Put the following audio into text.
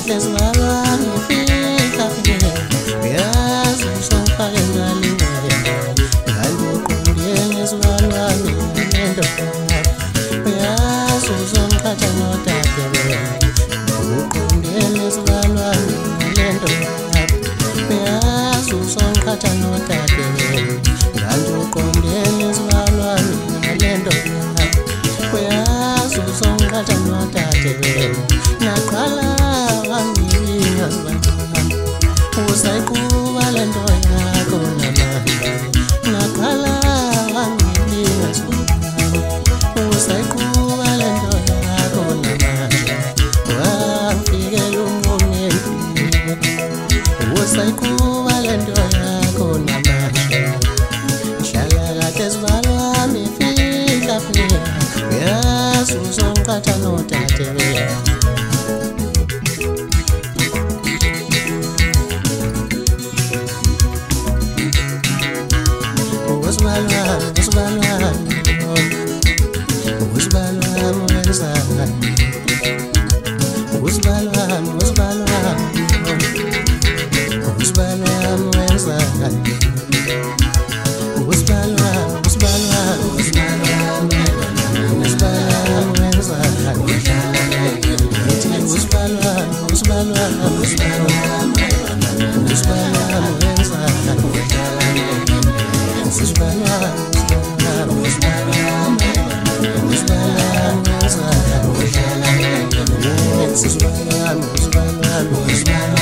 lesivalwane fika phela uyazi usongifake ngalingele ngaloqondile lesivalwane lento uyazi uzongiqhatha nodadewenu uqondile lesivalwane lento uyazi uzongiqhatha nodadewenu ngaloqondile lesivalwane lento uyazi uzongiqhatha nodadewenu naqala wangilingazibalami usayiquba lento yakho namanje naqala wangilingazibalami usayiquba lento yakho namanje wafikela umngeni usayiquba lento yakho namanje hlala kade sivalwami fika phela uyazi uzongiqhatha nodadewenu This is